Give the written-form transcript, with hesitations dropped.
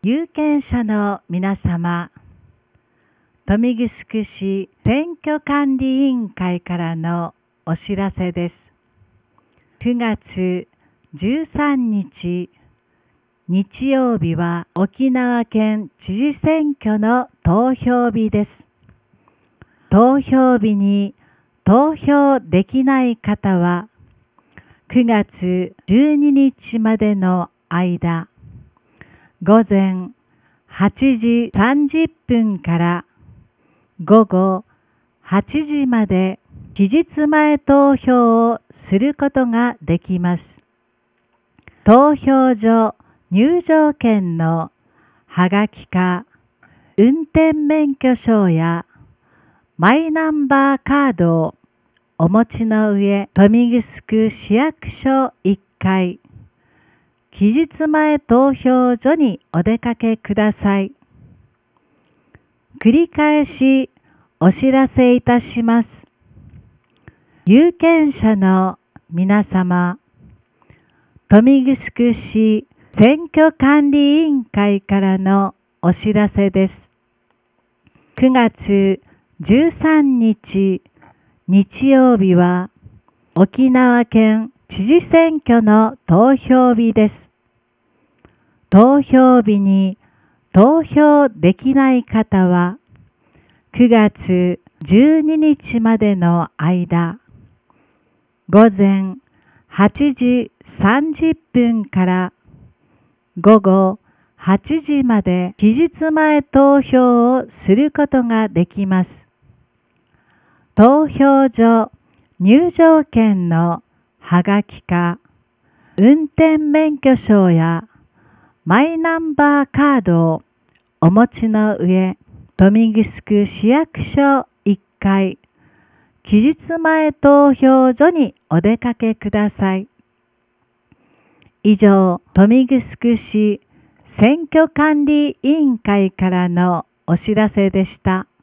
有権者の皆様、豊見城市選挙管理委員会からのお知らせです。9月13日、日曜日は沖縄県知事選挙の投票日です。投票日に投票できない方は、9月12日までの間、午前8時30分から午後8時まで期日前投票をすることができます。投票所入場券のはがきか運転免許証やマイナンバーカードをお持ちの上、豊見城市役所1階期日前投票所にお出かけください。繰り返しお知らせいたします。有権者の皆様、豊見城市選挙管理委員会からのお知らせです。9月13日日曜日は沖縄県知事選挙の投票日です。投票日に投票できない方は、9月12日までの間、午前8時30分から午後8時まで期日前投票をすることができます。投票所入場券のはがきか運転免許証やマイナンバーカードをお持ちの上、豊見城市役所1階期日前投票所にお出かけください。以上、豊見城市選挙管理委員会からのお知らせでした。